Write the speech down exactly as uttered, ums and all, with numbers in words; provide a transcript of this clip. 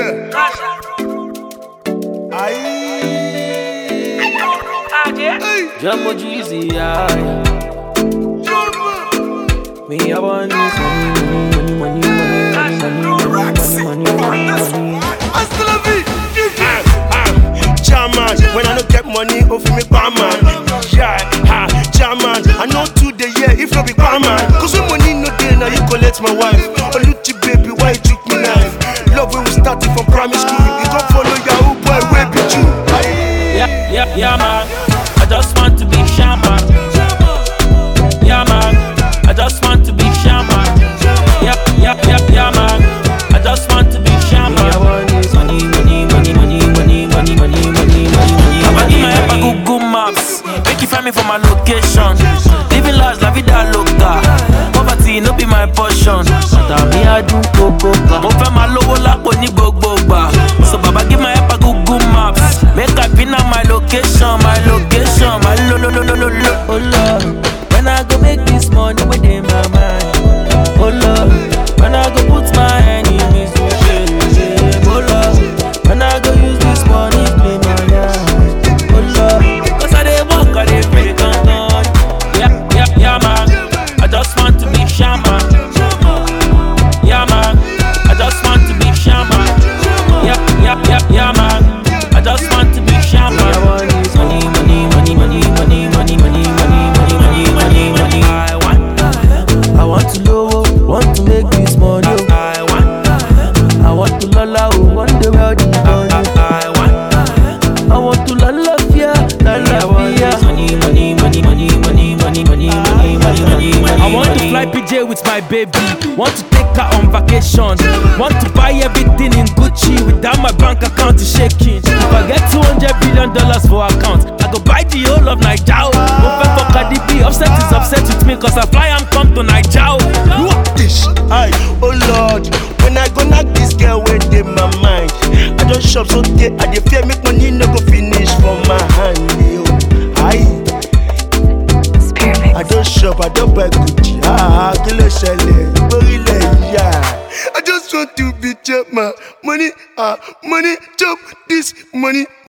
Yeah. Aye. Jumbo Jeezy, yeah, yeah. Me, I want this money, money, money, money, money, money, money, money, money. Hasta la vie. German, when I don't get money, oh for me, barman. Yeah, ha, German, I know today, yeah, if not be barman. Cause when money no day, now you collect my wife. Oh, Luchi baby, why you took me knife? Love when we started from primary school. You don't follow Yahoo boy, where be you? Yeah, yeah, yeah, man. I just want to be shaman. Yeah, man. I just want to be shaman. Yeah, yeah, yeah, yeah, man. I just want to be shaman. I want this money, money, money, money, money, money, money, money, money, money. I want my help, Google Maps. Make you find me for my location. Living large, la vida loca. Poverty no be my portion. But me I do coco. Mo fẹ́ máa lówó lápò ní gbogbo gbà. So baba give my help, Google Maps. Make I pin out my location, my location, my lo lo lo lo lo lo. Oh Lord, when I go make this money within my mind. Oh Lord, when I go put my enemies to shame. Oh Lord, when I go use this money play my life. Oh Lord, cause I dey work, I dey pray, come on. Yeah, yeah, yeah, man. I just want to be shaman. Yeah, man. I just want to be shaman. Yeah, yeah, yeah, yeah, man. I just want to be shaman. I want this money, money, money, money, money, money, money, money, money, money, money, money. I want, I want to know, want to make this money. I want, I want to lala, want the world is done. I want, I want to lala, fear, lala, fear. Money, money, money, money, money, money, money, money, money, money, money. I want to fly P J with my baby. Want to take her on vacation. Want to buy everything in Gucci without my bank account is shaking. If I get two hundred billion dollars for account, I go buy the whole of Naija. Open for Cardi B. Upset is upset with me cause I fly and come to Naija. What this? Aye, oh Lord, when I go knock this girl where they my mind. I don't shop so day, I dey fear make money no go finish for my hand. Yo. Aye. I don't shop, I don't buy Gucci. Ah, kilo shele, borile yeah. I just want to be chop my money, ah, money, chop this money.